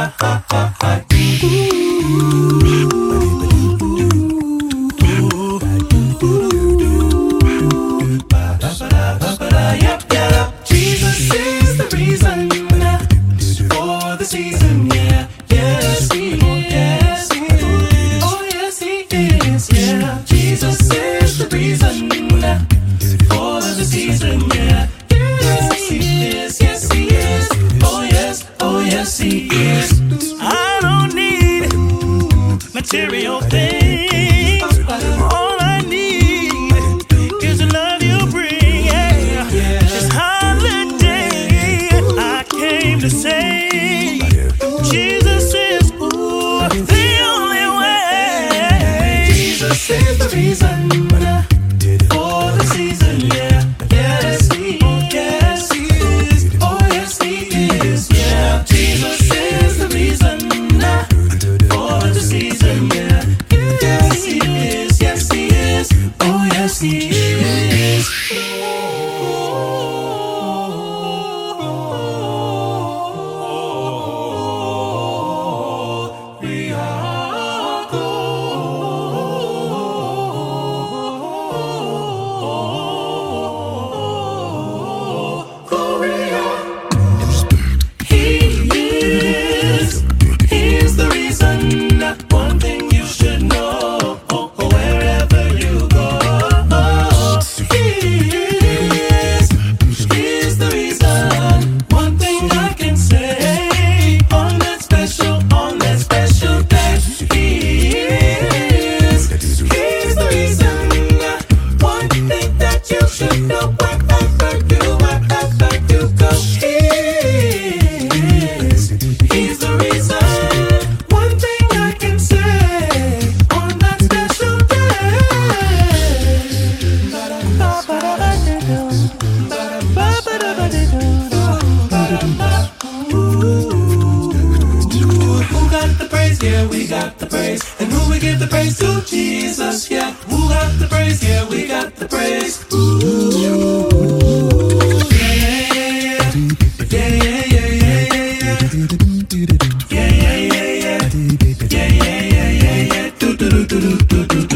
Jesus is the reason for the season, yeah. Yes, he is. Oh, yes, he is, yeah. Jesus is the reason for the season, yeah. Yes, he is. Yes, he is. Oh, yes, he is. I don't need material things. All I need is the love you bring. Yeah. This holiday, I came to say, Jesus is the only way. Jesus is the reason for the season, yeah. Yes, he is. Oh, yes, he is, yeah. Jesus is the reason for the season, yeah. Yes, he is. Yes, he is. Oh, yes, he is. We are He's the reason. One thing you should know, wherever you go. He's the reason. One thing I can say on that special day. He's the reason. One thing that you should know wherever you go. He's the reason. One thing I can say on that special Who got the praise? Yeah, we got the praise. And who we give the praise to? Jesus, yeah. Who got the praise? Yeah, we got the praise. Yeah.